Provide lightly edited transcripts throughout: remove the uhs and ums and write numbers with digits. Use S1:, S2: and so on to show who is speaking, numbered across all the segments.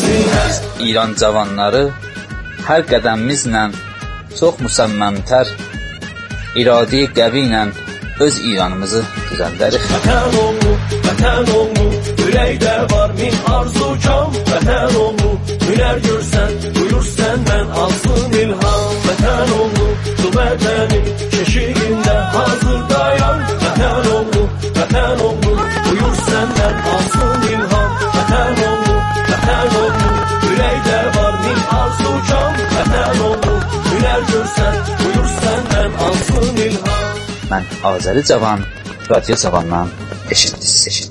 S1: İran cavanları hər qədəmimizlə çox müsəmməmtər, iradi qəvi ilə öz İranımızı düzəldərik.
S2: Vətən oğlu, ürəkdə var min arzu kam. Vətən oğlu, hünər görsən, buyur səndən alsın ilham. Vətən oğlu, şu vətənin keşiyində hazır dayan. Vətən oğlu, buyur səndən alsın ilham. Vətən oğlu, ürəkdə var min arzu kam. Vətən oğlu, hünər görsən, buyur səndən alsın ilham.
S1: Mən Azəri Cavan, Radio Cavandan eşitdiniz.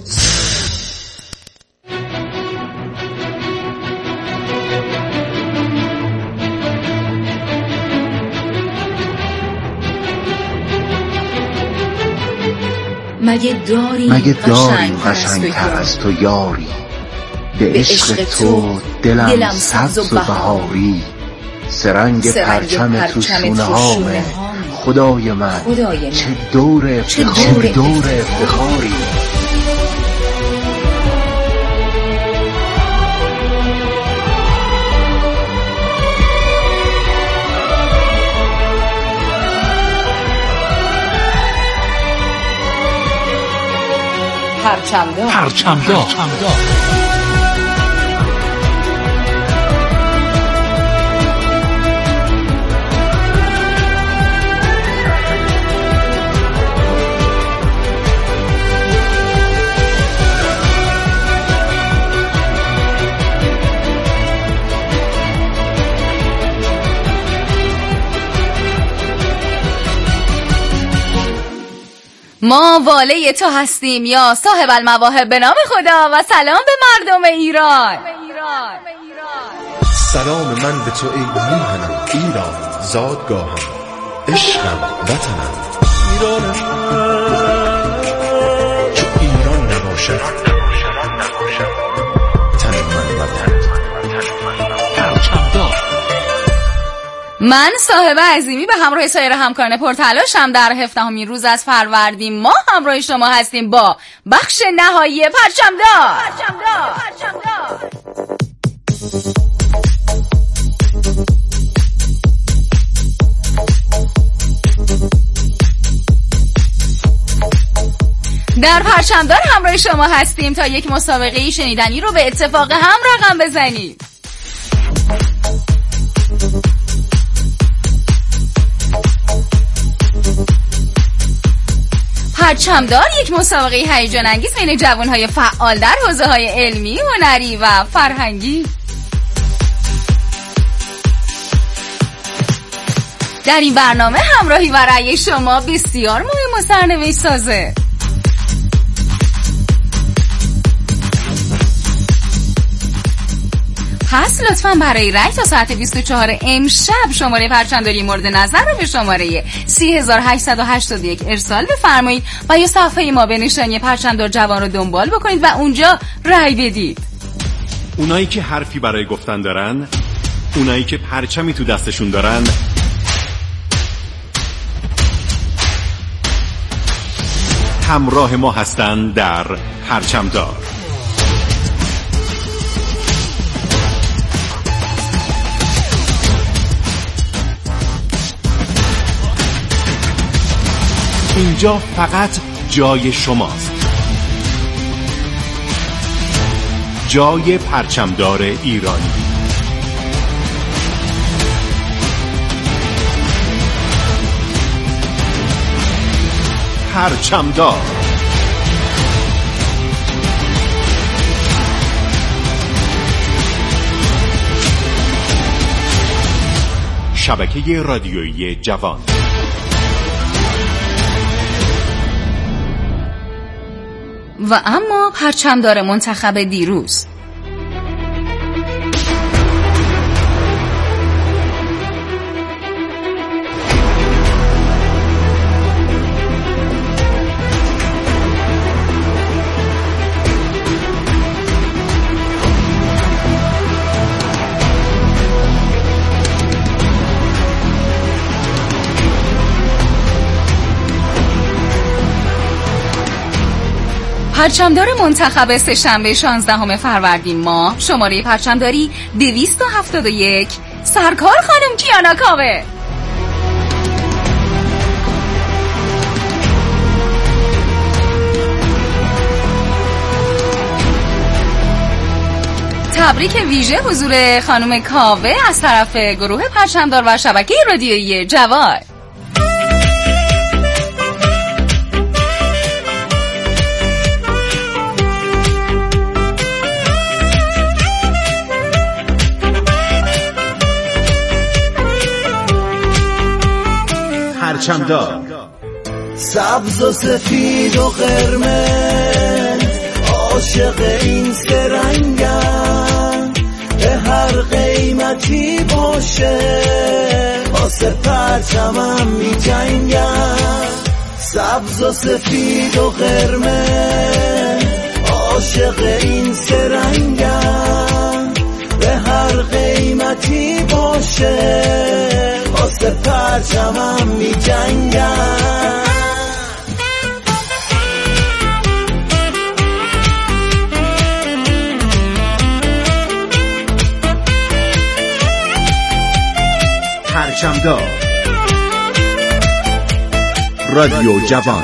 S3: مگه داریم قشنگتر از تو یاری، به عشق تو دلم سبز و بهاری، سرنگ پرچم تو شونه هامه خدای من، چه دور افتخاری.
S4: پرچمدار.
S5: ما واله تو هستیم یا صاحب المواهب به نام خدا و سلام به مردم ایران.
S6: سلام من به تو ای میهنم ایران، زادگاهم، عشقم، وطنم. ایرانم چو ایران نباشد تن من وطن.
S5: من صاحب عظیمی به همراه سایر همکاران پرتلاشم در 17مین روز از فروردین ماه همراه شما هستیم با بخش نهایی پرچمدار. در پرچمدار همراه شما هستیم تا یک مسابقه شنیدنی رو به اتفاق هم رقم بزنید. پرچمدار یک مسابقه هیجان انگیز بین جوانهای فعال در حوزه‌های علمی، هنری و فرهنگی. در این برنامه همراهی و رأی شما بسیار مهم و سرنوشت سازه. پس لطفاً برای رای تا ساعت 24 امشب شماره پرچمداری مورد نظر رو به شماره 3881 ارسال بفرمایید و یا صفحه ما به نشانی پرچمدار جوان رو دنبال بکنید و اونجا رای بدید.
S7: اونایی که حرفی برای گفتن دارن، اونایی که پرچمی تو دستشون دارن، همراه ما هستن در پرچمدار. اینجا فقط جای شماست، جای پرچمدار ایرانی. پرچمدار. شبکه رادیویی جوان.
S5: و اما پرچمدار منتخب دیروز. پرچمدار منتخب سه‌شنبه 16 فروردین ماه، شماره پرچمداری 271، سرکار خانم کیانا کاوه. تبریک ویژه حضور خانم کاوه از طرف گروه پرچمدار و شبکه رادیویی جوان.
S6: پرچمدار
S2: سبز و سفید و قرمز، عاشق این سه رنگم، به هر قیمتی باشه واسه پرچمم می جنگم. سبز و سفید و قرمز، عاشق این سه رنگم، به هر قیمتی باشه واسه پرچمم می جنگم.
S6: پرچمدار رادیو جوان.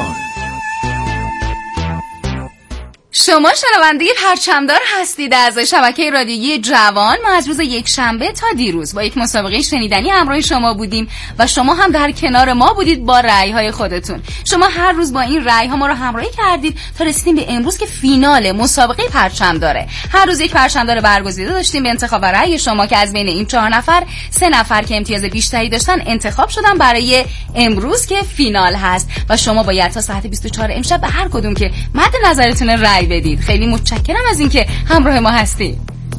S5: شما شنونده پرچمدار هستید از شبکه رادیویی جوان. ما از روز یکشنبه تا دیروز با یک مسابقه شنیدنی همراه شما بودیم و شما هم در کنار ما بودید با رأی‌های خودتون. شما هر روز با این رأی‌ها ما رو همراهی کردید تا رسیدیم به امروز که فینال مسابقه پرچمداره. هر روز یک پرچمدار برگزیده داشتیم به انتخاب رأی شما که از بین این 4 نفر 3 نفر که امتیاز بیشتری داشتن انتخاب شدن برای امروز که فینال هست و شما باید تا ساعت 24 امشب به هر کدوم که مد نظرتون رأی بدید. خیلی متشکرم از اینکه همراه ما هستید.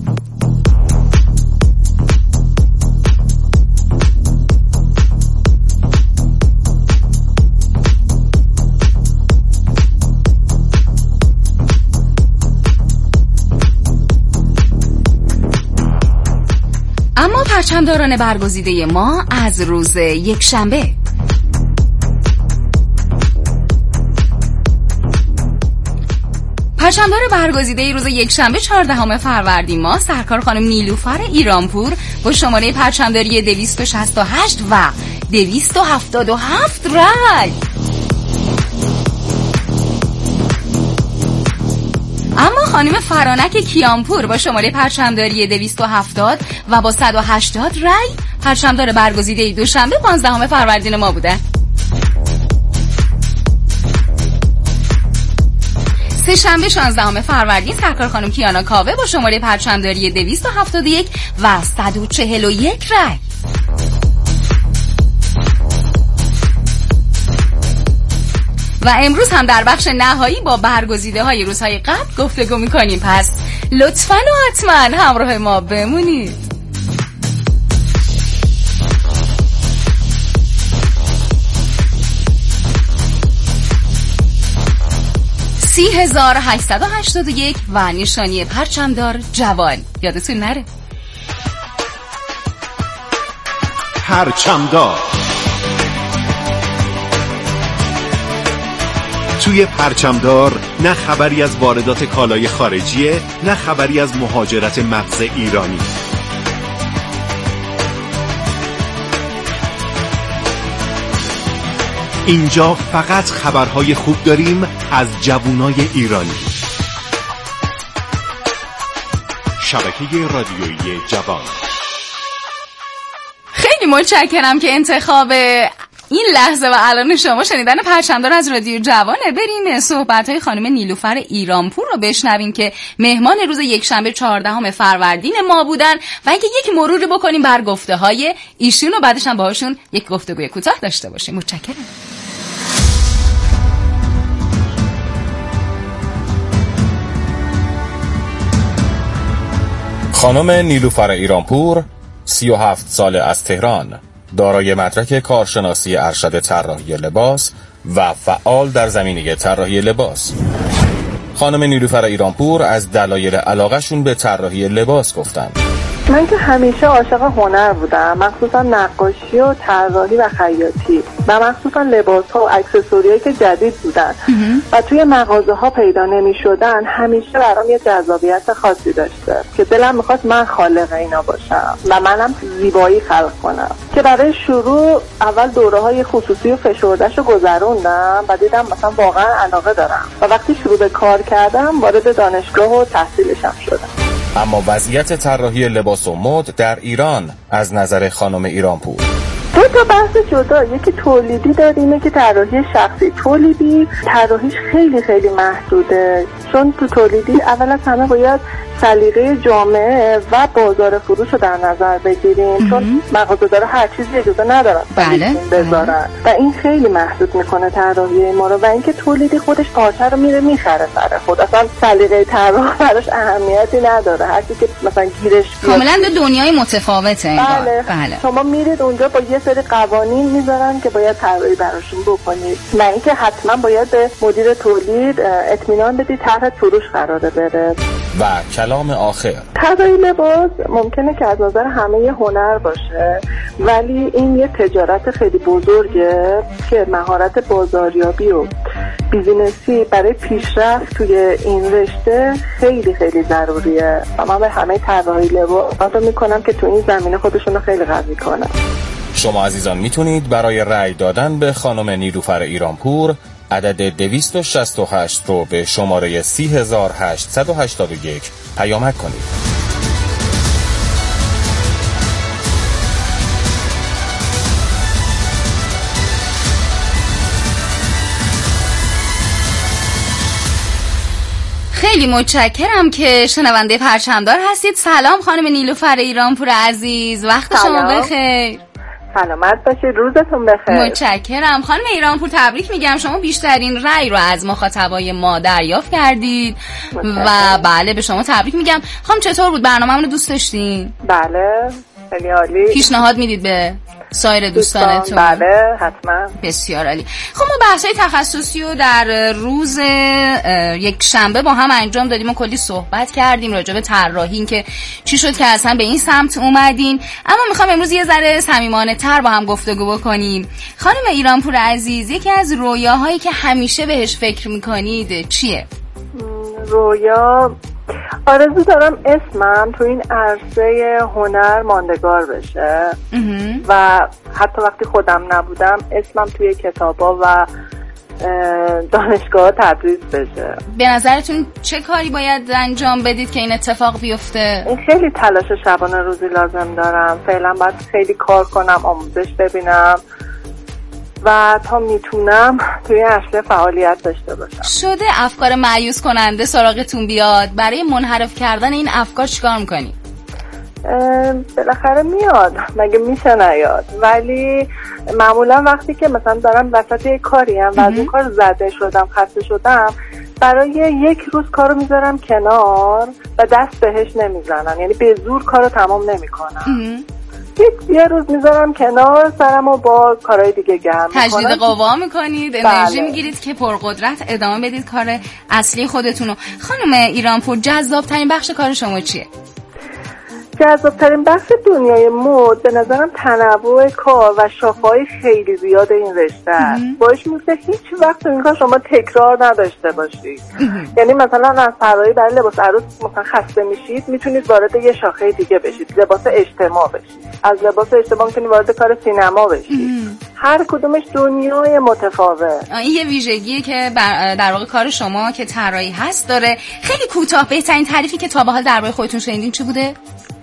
S5: اما پرچمداران برگزیده ما از روز یکشنبه: پرچمدار برگزیده روز یکشنبه 14 فروردین ماه، سرکار خانم نیلوفر ایرانپور با شماره پرچمداری 268 و 277 رای. اما خانم فرانک کیانپور با شماره پرچمداری 270 و با 180 رای پرچمدار برگزیده دوشنبه 15 فروردین ما بوده. سه‌شنبه 16 فروردین سرکار خانم کیانا کاوه با شماره پرچمداری 271 و 141 رای. و امروز هم در بخش نهایی با برگزیده های روزهای قبل گفتگو میکنیم، پس لطفاً و حتما همراه ما بمونید. 3881 و نشانی پرچمدار جوان. یادتون نره.
S7: پرچمدار. توی پرچمدار نه خبری از واردات کالای خارجیه، نه خبری از مهاجرت مغز ایرانی. اینجا فقط خبرهای خوب داریم از جوانای ایرانی. شبکه رادیویی جوان.
S5: خیلی متشکرم که انتخاب این لحظه و الان شما شنیدن پرچمدار از رادیو جوانه. بریم صحبت‌های خانم نیلوفر ایرانپور رو بشنویم که مهمان روز یکشنبه 14 فروردین ما بودن و اینکه یک مروری بکنیم بر گفته‌های ایشون و بعدش هم باهاشون یک گفتگوی کوتاه داشته باشیم. متشکرم.
S4: خانم نیلوفر ایرانپور 37 ساله از تهران، دارای مدرک کارشناسی ارشد طراحی لباس و فعال در زمینه طراحی لباس. خانم نیلوفر ایرانپور از دلایل علاقه‌شون به طراحی لباس گفتن.
S8: من که همیشه عاشق هنر بودم، مخصوصا نقاشی و طراحی و خیاطی و مخصوصا لباس‌ها و اکسسوریایی که جدید بودن و توی مغازه‌ها پیدا نمی‌شدن همیشه برام یه جذابیت خاصی داشته که دلم می‌خواست من خالق اینا باشم و منم زیبایی خلق کنم. که برای شروع اول دوره‌های خصوصی و فشرده‌شو گذروندم و دیدم مثلا واقعا علاقه دارم و وقتی شروع به کار کردم وارد دانشگاه و تحصیلشم شدم.
S4: اما وضعیت طراحی لباس و مد در ایران از نظر خانم ایرانپور؟
S8: دو تا بحث جدا، یکی تولیدی داریم که طراحی شخصی. تولیدی طراحیش خیلی خیلی محدوده، چون تو تولیدی اول از همه باید سلیقه جامعه و بازار فروش رو در نظر بگیریم، چون مغازه‌دارا هر چیزی اجازه ندارن بذارن و این خیلی محدود میکنه طراحی ما رو. و اینکه تولیدی خودش پارچه رو میره میخره سر خود، اصلا سلیقه طراح براش اهمیتی نداره، هر کی که مثلا گیرش بیاد.
S5: کاملا دو دنیای متفاوته.
S8: بله. شما میرید اونجا با یه سری قوانین میذارن که باید طراحی براشون بکنید، نه اینکه حتما باید به مدیر تولید اطمینان بدید طرح فروش قراره بره.
S4: و کلام آخر،
S8: طراحی لباس ممکنه که از نظر همه هنر باشه، ولی این یه تجارت خیلی بزرگه که مهارت بازاریابی و بیزینسی برای پیشرفت توی این رشته خیلی خیلی ضروریه و من به همه طراحی لباس رو میکنم که تو این زمینه خودشون رو خیلی قوی کنن.
S4: شما عزیزان میتونید برای رأی دادن به خانم نیلوفر ایرانپور عدد 268 رو به شماره 3881 پیامک کنید.
S5: خیلی متشکرم که شنونده پرچمدار هستید. سلام خانم نیلوفر ایرانپور عزیز، وقت شما بخیر.
S8: سلامت باشید، روزتون بخیر.
S5: متشکرم خانم ایرانپور، تبریک میگم، شما بیشترین رأی رو از مخاطبای ما دریافت کردید و بله به شما تبریک میگم. خانم چطور بود برنامه‌مون رو دوست داشتین؟
S8: بله خیلی عالی.
S5: پیشنهاد میدید به سایر دوستانتون؟
S8: بله حتما.
S5: بسیار عالی. خب ما بحث‌های تخصصی رو در روز یک شنبه با هم انجام دادیم و کلی صحبت کردیم راجع به طراحی، این که چی شد که اصلا به این سمت اومدین، اما میخوام امروز یه ذره صمیمانه‌تر با هم گفتگو بکنیم. خانم ایرانپور عزیز، یکی از رویاهایی که همیشه بهش فکر میکنید چیه؟
S8: رویا آرزو دارم اسمم تو این عرصه هنر ماندگار بشه و حتی وقتی خودم نبودم اسمم توی کتابا و دانشگاه تدریس بشه.
S5: به نظرتون چه کاری باید انجام بدید که این اتفاق بیفته؟
S8: این خیلی تلاش شبانه روزی لازم دارم. فعلا باید خیلی کار کنم، آموزش ببینم و تا میتونم توی عرصه فعالیت داشته باشم.
S5: شده افکار مایوس کننده سراغتون بیاد؟ برای منحرف کردن این افکار چیکار میکنی؟
S8: بالاخره میاد، مگه میشه نیاد، ولی معمولا وقتی که مثلا دارم وسط یک کاریم و از اون کار زده شدم، خسته شدم، برای یک روز کارو میذارم کنار و دست بهش نمیزنم، یعنی به زور کارو تمام نمیکنم. یه روز میذارم کنار، سرمو با کارهای دیگه گرم میکنم.
S5: تجدید قوا میکنید، انرژی میگیرید که پرقدرت ادامه بدید کار اصلی خودتونو. خانم ایرانپور، جذاب ترین بخش کار شما چیه؟
S8: جذاب‌ترین بخش دنیای مد به نظرم تنوع کار و شاخه‌های خیلی زیاد این رشته است. باعث میشه هیچ وقت این کار شما تکرار نداشته باشید. یعنی مثلا از طراحی برای لباس عروس مثلا خسته میشید، میتونید وارد یه شاخه دیگه بشید، لباس اجتماع بشید. از لباس اجتماع میتونید وارد کار سینما بشید. هر کدومش دنیای متفاوت.
S5: این یه ویژگیه که در واقع کار شما که طراحی هست داره. خیلی کوتاه بهترین تعریفی که تا به حال درباره خودتون شنیدین چی بوده؟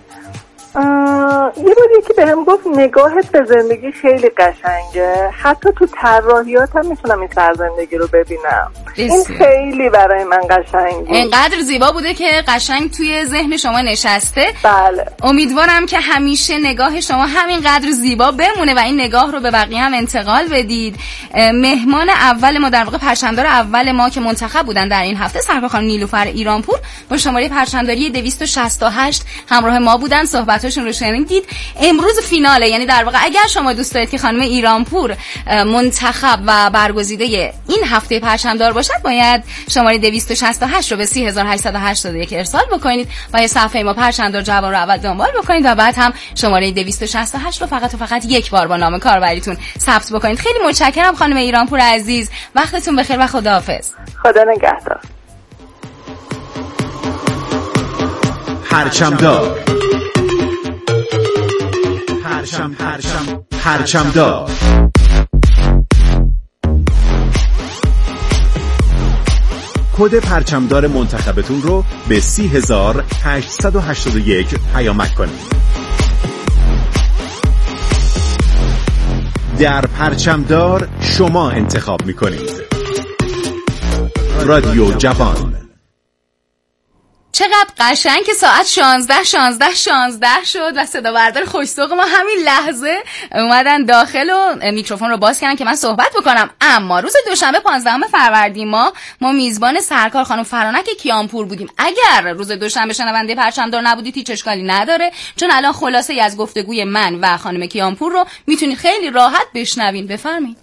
S8: یه بار یکی بهم گفت نگاهت به زندگی خیلی قشنگه، حتی تو طراحیات هم میتونم این سرزندگی رو ببینم. این خیلی برای من قشنگه،
S5: اینقدر زیبا بوده که قشنگ توی ذهن شما نشسته.
S8: بله.
S5: امیدوارم که همیشه نگاه شما همینقدر زیبا بمونه و این نگاه رو به بقیه هم انتقال بدید. مهمان اول ما، در واقع پرچمدار اول ما که منتخب بودن در این هفته، سرکار خانم نیلوفر ایرانپور با شماره پرچمداری 268 همراه ما بودن، صحبت صحبتاشون رو شنیدید. امروز فیناله، یعنی در واقع اگر شما دوست دارید که خانم ایرانپور منتخب و برگزیده این هفته پرچمدار باشد، باید شماره 268 رو به 3881 ارسال بکنید و صفحه ما پرچمدار جوان رو اول دنبال بکنید و بعد هم شماره 268 رو فقط و فقط یک بار با نام کاربریتون ثبت بکنید. خیلی متشکرم خانم ایرانپور عزیز، وقتتون بخیر و خداحافظ.
S8: خدا نگهدار.
S7: پرچمدار کد پرچمدار منتخبتون رو به 3881 پیامک کنید. در پرچمدار شما انتخاب میکنید. رادیو جوان.
S5: چقدر قشنگ که ساعت 16 شد و صدا بردار خوش‌ذوق ما همین لحظه اومدن داخل و میکروفون رو باز کردن که من صحبت بکنم. اما روز دوشنبه 15 فروردین ما میزبان سرکار خانم فرانک کیانپور بودیم. اگر روز دوشنبه شنونده پرچمدار نبودید هیچ اشکالی نداره، چون الان خلاصه از گفتگوی من و خانم کیانپور رو میتونید خیلی راحت بشنوین. بفرمایید.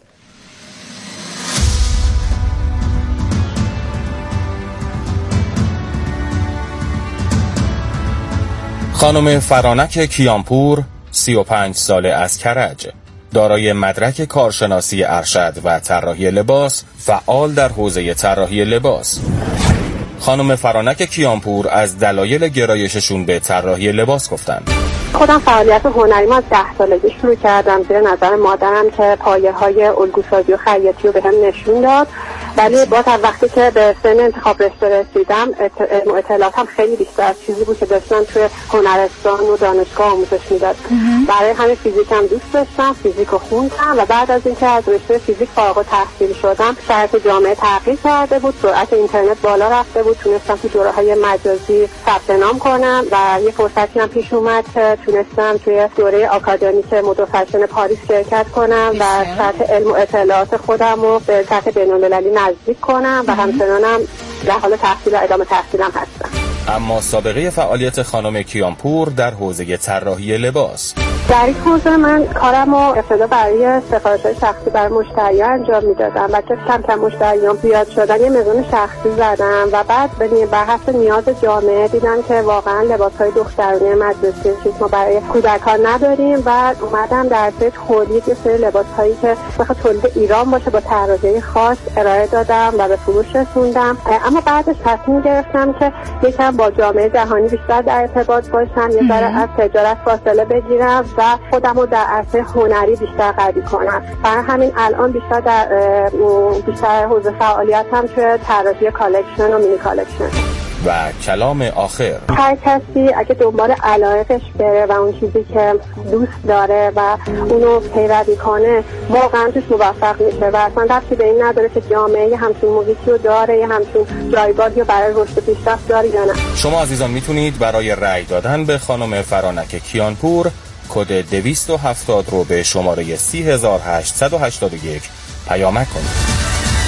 S4: خانم فرانک کیانپور 35 ساله از کرج، دارای مدرک کارشناسی ارشد و طراحی لباس، فعال در حوزه طراحی لباس. خانم فرانک کیانپور از دلایل گرایششون به طراحی لباس گفتند.
S9: خودم فعالیت هنری از 10 سالگی شروع کردم زیر نظر مادرم که پایه‌های الگوسازی و خیاطی رو بهم نشون داد، ولی باز از وقتی که به سن انتخاب رشته رسیدم اطلاعاتم خیلی بیشتر از چیزی بود که داشتم توی هنرستان و دانشگاه آموزش میداد. برای همین فیزیکم دوست داشتم، فیزیک رو خوندم و بعد از اینکه از رشته فیزیک فارغ التحصیل شدم شرایط جامعه تغییر کرده بود، سرعت اینترنت بالا رفته بود، تونستم تو دوره‌های مجازی ثبت نام کنم و یه فرصتی هم پیش اومد که تونستم توی دوره آکادمیک مد و فشن پاریس شرکت کنم و سطح علم و اطلاعات خودم رو به سطح بین‌المللی نزدیک کنم و همچنانم در حال تحصیل و ادامه تحصیلم هستم.
S4: اما سابقه فعالیت خانم کیانپور در حوزه طراحی لباس.
S9: در این حوزه من کارم رو ابتدا برای سفارش‌های شخصی برای مشتری‌ها انجام میدادم و کم کم مشتریان زیاد شدن یه مزون شخصی زدم و بعد بر حسب نیاز جامعه دیدم که واقعا لباس‌های دخترانه مدرسه چیز ما برای کودکان نداریم و اومدم در حوزه تولید یه سری لباس‌هایی که بخواد تولید ایران باشه با طراحی خاص ارائه دادم و به فروش رسوندم. اما بعدش تصمیم گرفتم که یکم با جامعه جهانی بیشتر در ارتباط باشم، یه ذره از تجارت فاصله بگیرم و خودم رو در عرصه هنری بیشتر قوی کنم. برای همین الان بیشتر حوزه فعالیتم توی طراحی کالکشن و مینی کالکشن.
S4: و کلام آخر،
S9: هر کسی اگه دنبال علایقش بره و اون چیزی که دوست داره و اونو پیروی کنه واقعا توش موفق میشه و اصلا ربطی به این نداره که جامعه همچین محیطی رو داره یا همچین جایگاهی رو برای رشد پیشرفت داره یا نه.
S4: شما عزیزان میتونید برای رأی دادن به خانم فرانک کیانپور کد 270 رو به شماره 3881 پیامک کنید.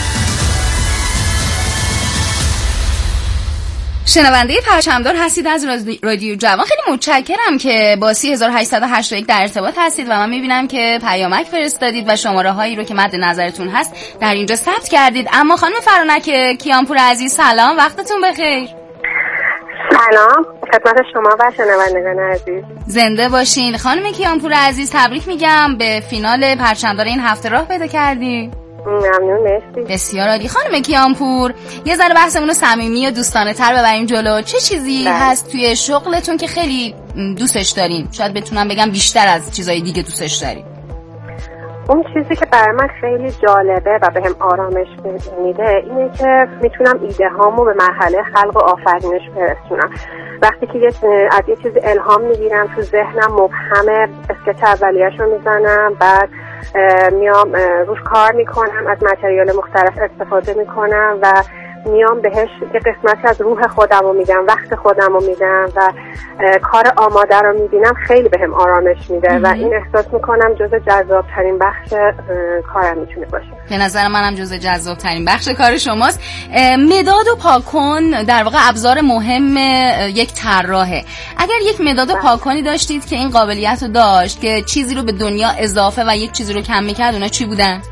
S5: شنونده پرچمدار هستید از رادیو جوان. خیلی متشکرم که با 3881 در ارتباط هستید و من میبینم که پیامک فرستادید و شماره هایی رو که مد نظرتون هست در اینجا ثبت کردید. اما خانم فرانک کیانپور عزیز سلام، وقتتون بخیر.
S9: سلام خدمت شما و شنوندگان عزیز.
S5: زنده باشین. خانم کیانپور عزیز تبریک میگم، به فینال پرچمدار این هفته راه پیدا کردی.
S9: ممنون، مرسی.
S5: بسیار عالی. خانم کیانپور یه ذره بحثمون رو صمیمی و دوستانه تر ببریم جلو. چه چیزی هست توی شغلتون که خیلی دوستش دارین؟ شاید بتونم بگم بیشتر از چیزای دیگه دوستش دارین.
S9: اون چیزی که برای من خیلی جالبه و بهم آرامش میده اینه که میتونم ایده هامو به مرحله خلق و آفرینش برسونم. وقتی که از یه چیزی الهام میگیرم تو ذهنم مبهمه، اسکچ اولیه‌شو میزنم، بعد میام روش کار میکنم، از متریال مختلف استفاده میکنم و میام بهش یه قسمتی از روح خودم رو میدم، وقت خودم رو میدم و کار آماده رو میبینم، خیلی بهم آرامش میده و این احساس میکنم جزء جذابترین بخش کارم میتونه باشه.
S5: به نظر منم جزء جذابترین بخش کار شماست. مداد و پاکن در واقع ابزار مهم یک طراحه. اگر یک مداد و پاکونی داشتید که این قابلیت رو داشت که چیزی رو به دنیا اضافه و یک چیزی رو کم میکرد، اونا چی بودن؟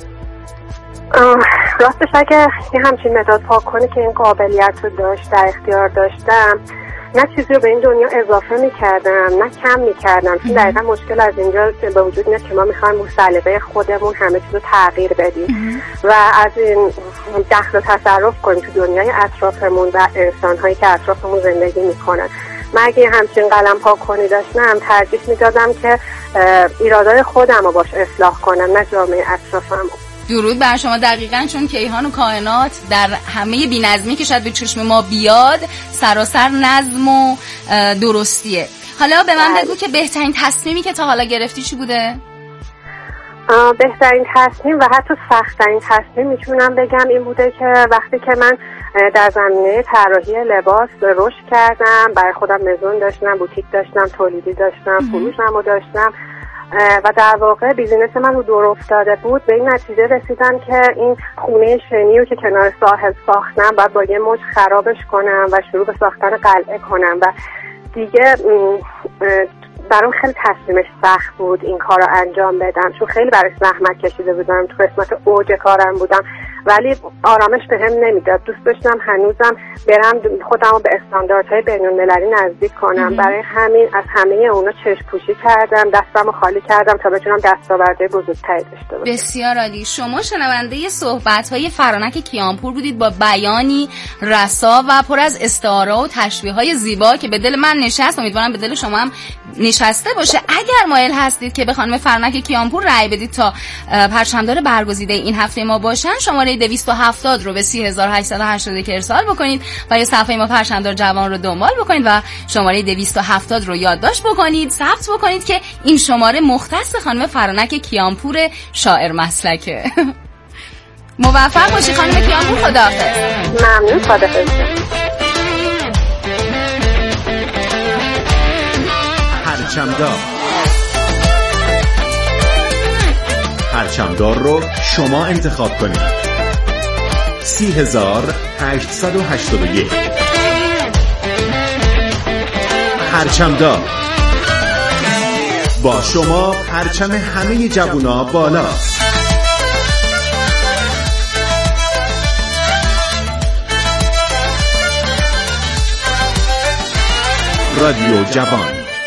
S9: راستش اگه یه همچین مداد پاکونی که این قابلیت رو داشت در اختیار داشتم، نه چیزی رو به این دنیا اضافه میکردم نه کم میکردم، چون دقیقا مشکل از اینجا به وجود میاد که ما میخوایم رو سلیقه خودمون همه چیز رو تغییر بدیم و از این دخل و تصرف کنیم تو دنیای اطرافمون و انسانهایی که اطرافمون زندگی میکنن. من اگه همچین قلم پاکونی داشتم ترجیح میدادم که ایرادای خودم رو باش اصلاح کنم، نه جامعه اطرافم.
S5: درود بر شما. دقیقاً چون کیهان و کائنات در همه بی‌نظمی که شاید به چشم ما بیاد سراسر نظم و درستیه. حالا به من بگو که بهترین تصمیمی که تا حالا گرفتی چی بوده؟
S9: بهترین تصمیم و حتی سخت‌ترین تصمیم میتونم بگم این بوده که وقتی که من در زمینه طراحی لباس رشد کردم، برای خودم مزون داشتم، بوتیک داشتم، تولیدی داشتم، فروشم رو داشتم و در واقع بیزینس من رو دور افتاده بود، به این نتیجه رسیدم که این خونه شنی رو که کنار ساحل ساختم باید با یه موج خرابش کنم و شروع به ساختن قلعه کنم و دیگه برام خیلی تصمیمش سخت بود این کار رو انجام بدم، چون خیلی برای زحمت کشیده بودم، تو قسمت اوج کارم بودم ولی آرامش بهم نمیداد. دوست داشتم هنوزم برم خودم رو به استانداردهای بین‌المللی نزدیک کنم، برای همین از همه اونا چشم پوشی کردم، دستم رو خالی کردم تا بتونم دستاوردهای بزرگتری داشته باشم.
S5: بسیار عالی. شما شنونده صحبت‌های فرانک کیانپور بودید با بیانی رسا و پر از استعاره و تشبیه‌های زیبا که به دل من نشست. امیدوارم به دل شما هم نشسته باشه. اگر مایل هستید که به خانم فرانک کیانپور رأی بدید تا پرچمدار برگزیده این هفته ما باشن، شماره 270 رو به 3881 ارسال بکنید و یا صفحه ما پرچمدار جوان رو دنبال بکنید و شماره 270 رو یادداشت بکنید، ثبت بکنید که این شماره مختص خانم فرانک کیانپور شاعر مسلکه. موفق باشی خانم کیانپور. خداحافظ.
S9: ممنون. خداحافظ.
S7: پرچمدار رو شما انتخاب کنید. 3881 پرچمدار. با شما پرچم همه جوونا بالاست. رادیو جوان.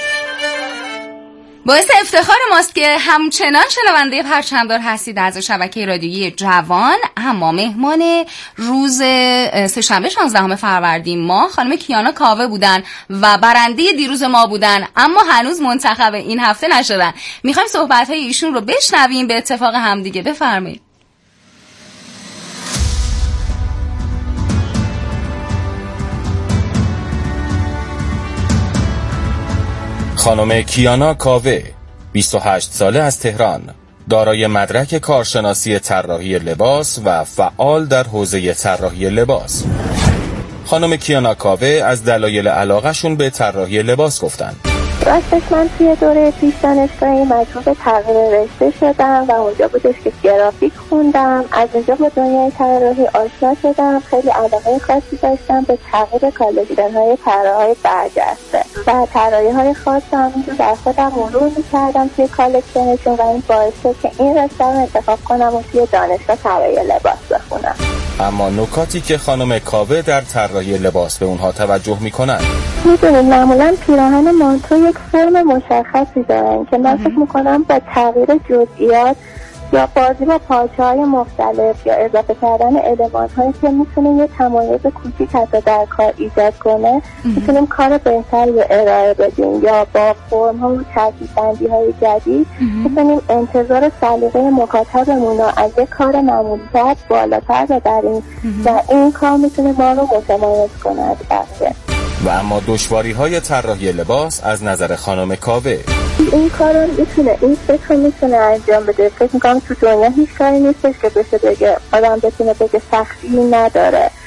S5: باعث افتخار ماست که همچنان شنونده پرچمدار هستید از شبکه رادیویی جوان. اما مهمان روز سه‌شنبه 16 فروردین ما خانم کیانا کاوه بودن و برنده دیروز ما بودن، اما هنوز منتخب این هفته نشدن. میخوایم صحبت‌های ایشون رو بشنویم به اتفاق همدیگه. بفرمایید.
S4: خانم کیانا کاوه 28 ساله از تهران، دارای مدرک کارشناسی طراحی لباس و فعال در حوزه طراحی لباس. خانم کیانا کاوه از دلایل علاقه‌شون به طراحی لباس گفتن.
S10: راستش من توی دوره پیش دانشگاهی مجبور به تغییر رشته شدم و اونجا بودش که گرافیک خوندم. از اونجا با دنیای طراحی آشنا شدم. خیلی علاقه خاصی داشتم به تغییر کالکشن‌های طراحی برجسته و طراحی‌های خاصم رو در خودم مرور می‌کردم توی کالکشنشون و این باعث شد که این رشته رو انتخاب کنم و توی دانشگاه طراحی لباس بخونم.
S4: اما نکاتی که خانم کاوه در طراحی لباس به اونها توجه میکنن،
S10: میدونید معمولا پیراهن مانتو یک فرم مشخصی دارن که من فکر میکنم با تغییر جزئیات یا بازی با پارچه‌های مختلف یا اضافه کردن المان‌هایی که میتونه یه تمایز کوچیک حتی در کار ایجاد کنه میتونیم کار بهتری رو ارائه بدیم، یا با فرم‌ها و ترکیب‌بندی‌های جدید میتونیم انتظار سلیقه مخاطبمون رو از یک کار معمولی‌تر بالاتر ببریم و این کار میتونه ما رو متمایز کنه از بقیه.
S4: و اما دشواری‌های طراحی لباس از نظر خانم کاوه،
S10: این کارو میتونه، این فکر میتونه انجام بده. فکر میکنم تو دنیا هیچ کاری نیستش که بشه بگه آدم بتونه بگه سختی نداره.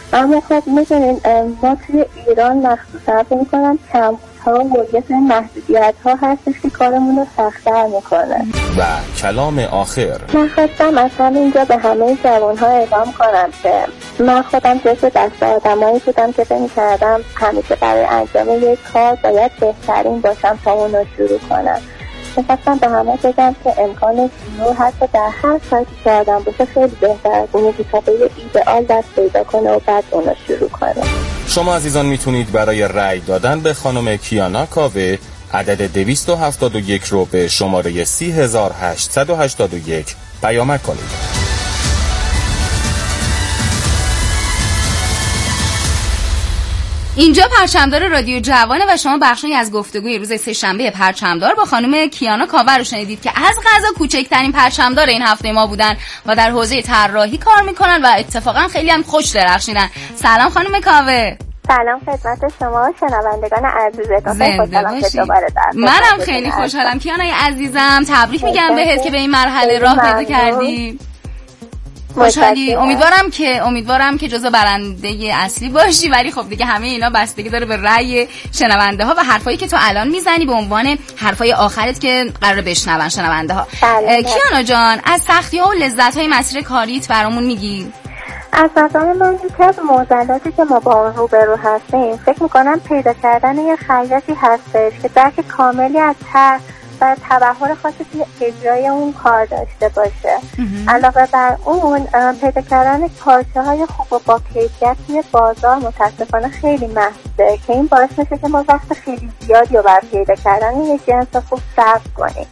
S10: اما خب میدونین ما توی ایران مخصوصا فکر میکنم کمبودها و یه سری محدودیت‌ها هستش که کارمون رو سخت‌تر میکنه.
S4: و کلام آخر،
S10: من خواستم اصلا اینجا به همه جوان‌ها اعلام کنم که من خودم جزو دست آدمایی بودم که فکر می‌کردم همیشه برای انجام یک کار باید بهترین باشم تا اون رو شروع کنم. می‌خواستم به همه بگم که امکان شروع حتی در هر سایتی که آدم باشه خیلی بهتر از اونه که تا به یه ایدئال دست پیدا کنه و بعد اون رو شروع کنه.
S4: شما عزیزان میتونید برای رأی دادن به خانم کیانا کاوه عدد 271 رو به شماره 3881 پیامک کنید.
S5: اینجا پرچمدار رادیو جوانه و شما بخشی از گفتگوی روز سه‌شنبه پرچمدار با خانم کیانا کاوه رو شنیدید که از قضا کوچکترین پرچمدار این هفته ما بودن و در حوزه طراحی کار میکنن و اتفاقا خیلی هم خوش درخشیدن. سلام خانم کاوه.
S10: سلام خدمت شما شنوندگان عزیزتون.
S5: زنده باشی. منم خیلی خوشحالم کیانای عزیزم، تبریک میگم بهت که به این مرحله راه پیدا کردی. خوشحالی. امیدوارم که جزو برنده اصلی باشی، ولی خب دیگه همه اینا بستگی داره به رأی شنونده ها و حرفایی که تو الان میزنی به عنوان حرفای آخرت که قراره بشنون شنونده ها. کیانا جان، از سختی ها و لذت های مسیر کاریت برامون میگی؟
S10: از نظر من یکی از معضلاتی که ما با اون روبرو هستیم فکر میکنم پیدا کردن یه خیاطی هستش که درک کاملی از طرح و تبحر خاصی توی اجرای اون کار داشته باشه. علاوه بر اون پیدا کردن پارچه های خوب و با کیفیت توی بازار متاسفانه خیلی محدوده که این باعث میشه که ما وقت خیلی زیادی رو بر پیدا کردن یک جنس خوب صرف کنیم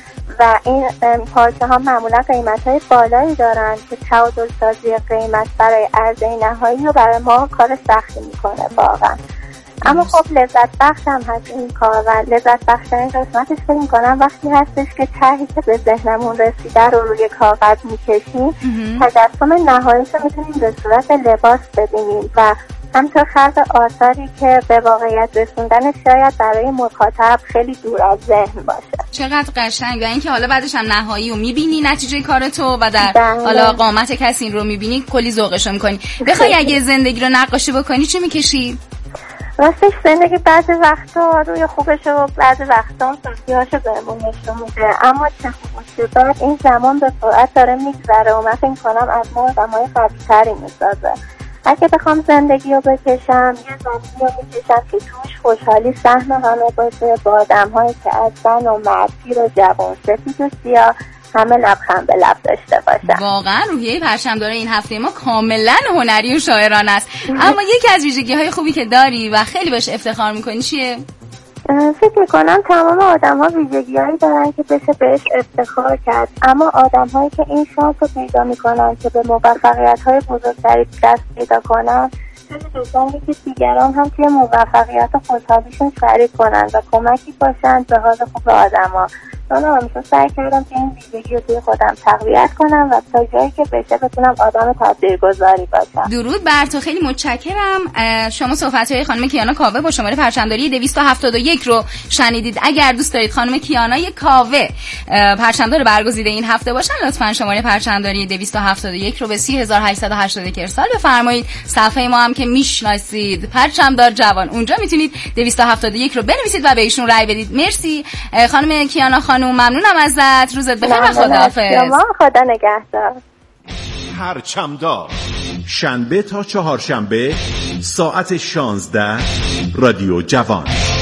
S10: و این پارچه ها معمولا قیمت های بالایی دارن که تعادل سازی قیمت برای عرضه نهایی رو برای ما کار سختی میکنه واقعا. اما خب لذت بخش هم هست این کار و لذت بخش این قسمتش فکر میکنم وقتی هستش که طرحی که به ذهنمون رسیده رو روی کاغذ میکشیم تجسم نهاییش رو میتونیم به صورت لباس ببینیم و همینطور خلق آثاری که به واقعیت رسوندن شاید برای مخاطب خیلی دور از ذهن باشه.
S5: چقدر قشنگ. و اینکه حالا بعدش هم نهایی رو میبینی نتیجه کار تو و در حالا قامت کسی این رو میبینی کلی ذوقش رو میکنی. بخوای اگه زندگی رو نقاشی بکنی چی میکشی؟
S10: راستش زندگی بعضی وقتا روی خوبش و بعضی وقتا هم سختی‌هاشو بهمون نشون میده، اما چه خوب چه بد این زمان به سرعت داره میگذره و من فکر می‌کنم از ما آدمای قوی‌تری میسازه. اگه بخوام زندگی رو بکشم یه زندگی رو میکشم که توش خوشحالی سهم همه باشه با آدم‌هایی که از زن و مرد پیر و جوان سفید و سیاه همه لبخند به لب داشته باشن.
S5: واقعا روحیه پرچمدار این هفته ما کاملا هنری و شاعرانه است. اما یکی از ویژگی‌های خوبی که داری و خیلی بهش افتخار می‌کنی چیه؟
S10: فکر می‌کنم تمام آدم‌ها ویژگی‌هایی دارن که بشه بهش افتخار کرد، اما آدم‌هایی که این شانس رو پیدا می‌کنن که به موفقیت‌های بزرگتری دست پیدا کنن دوستانی که دیگران هم توی موفقیت و خوشحالیشون شریک کنن و کمکی باشن به حال خوب آدم‌ها. من همیشه سعی کردم که این ویژگی رو توی خودم تقویت کنم و تا جایی که بشه بتونم آدم تاثیرگذاری باشم.
S5: درود بر تو، خیلی متشکرم. شما صحبت‌های خانم کیانا کاوه با شماره پرچمداری 271 رو شنیدید. اگر دوست دارید خانم کیانا کاوه پرچمدار برگزیده این هفته باشن لطفاً شماره پرچمداری 271 رو به 3881 ارسال بفرمایید. صفحه ما هم که میشناسید پرچمدار جوان، اونجا میتونید 271 رو بنویسید و به ایشون رأی بدید. مرسی خانم کیانا خانم، ممنونم ازت. روزت بخیر و خداحافظ.
S10: خدا نگهدار.
S7: پرچمدار شنبه تا چهارشنبه ساعت 16 رادیو جوان.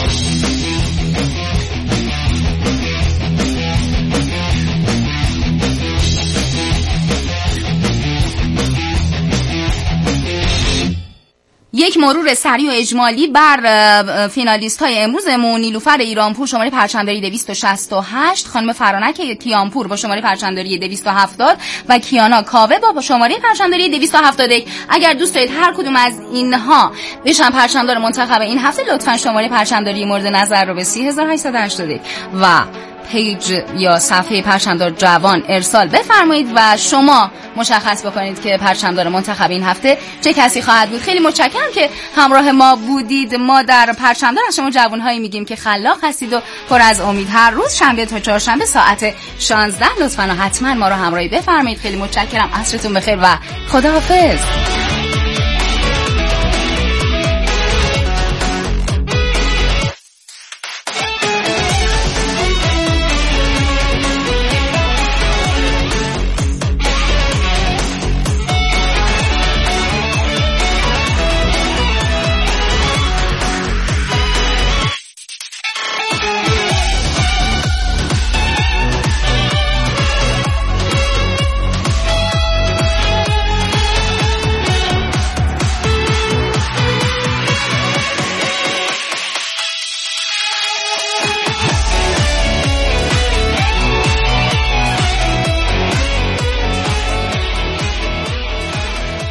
S5: یک مرور سریع و اجمالی بر فینالیست های امروزمون: نیلوفر ایرانپور شماره پرچمداری 268، خانم فرانک کیانپور با شماره پرچمداری 270 و کیانا کاوه با شماره پرچمداری 271. اگر دوست دارید هر کدوم از اینها بشن پرچمدار منتخب این هفته لطفاً شماره پرچمداری مورد نظر رو به 3881 و پیج یا صفحه پرچمدار جوان ارسال بفرمایید و شما مشخص بکنید که پرچمدار منتخب این هفته چه کسی خواهد بود. خیلی متشکرم که همراه ما بودید. ما در پرچمدار از شما جوانهایی میگیم که خلاق هستید و پر از امید. هر روز شنبه تا چهارشنبه ساعت 16 لطفاً حتما ما رو همراهی بفرمایید. خیلی متشکرم. عصرتون بخیر و خداحافظ.